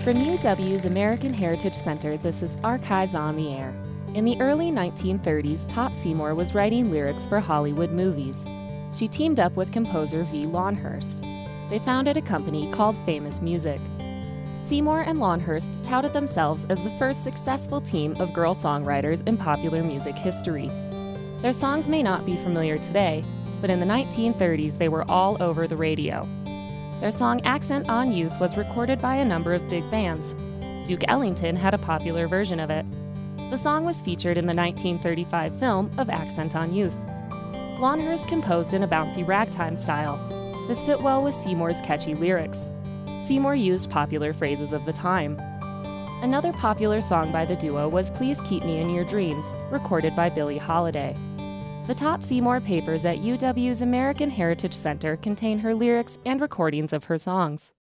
From UW's American Heritage Center, this is Archives on the Air. In the early 1930s, Tot Seymour was writing lyrics for Hollywood movies. She teamed up with composer V. Longhurst. They founded a company called Famous Music. Seymour and Longhurst touted themselves as the first successful team of girl songwriters in popular music history. Their songs may not be familiar today, but in the 1930s they were all over the radio. Their song Accent on Youth was recorded by a number of big bands. Duke Ellington had a popular version of it. The song was featured in the 1935 film of Accent on Youth. Longhurst composed in a bouncy ragtime style. This fit well with Seymour's catchy lyrics. Seymour used popular phrases of the time. Another popular song by the duo was Please Keep Me in Your Dreams, recorded by Billie Holiday. The Tot Seymour papers at UW's American Heritage Center contain her lyrics and recordings of her songs.